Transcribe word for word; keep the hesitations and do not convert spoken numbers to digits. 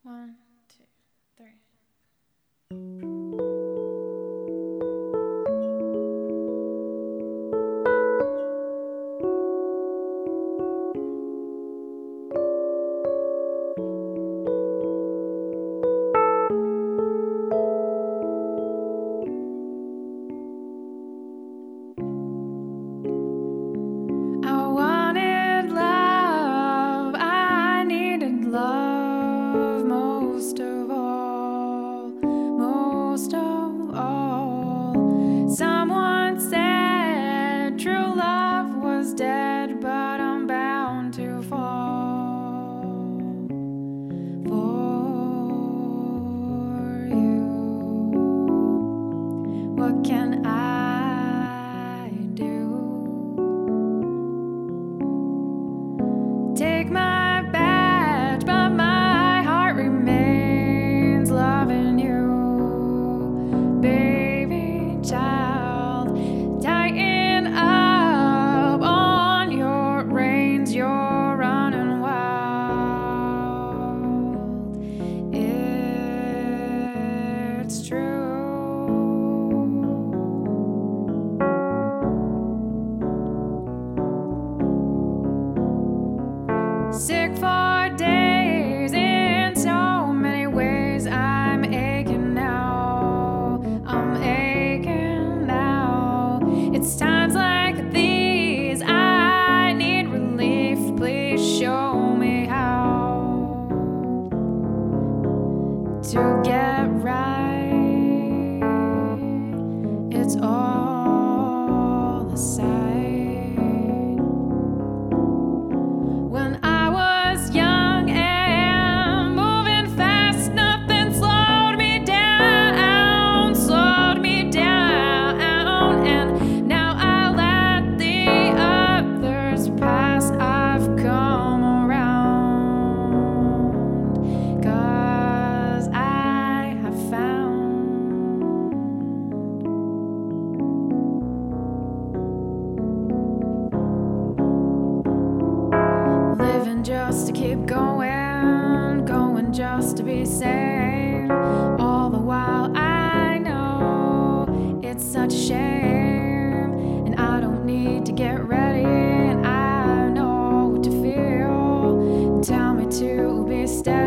One, two, three. I wanted love, I needed love most of all, most of all. Someone said true love was dead, but I'm bound to fall for you. What can I do? Take my badge, but my heart remains loving you, baby child. Tighten up on your reins, you're running wild. It's true. Sick for days in so many ways. I'm aching now. I'm aching now. It's times like these I need relief. Please show me how to get right. It's all the same. When I was young and moving fast, nothing slowed me down, slowed me down. And now I let the others pass. I've come around, 'cause I have found living just to keep going, going just to be sane. All the while I know it's such a shame, and I don't need to get ready, and I know what to feel. Tell me to be steady.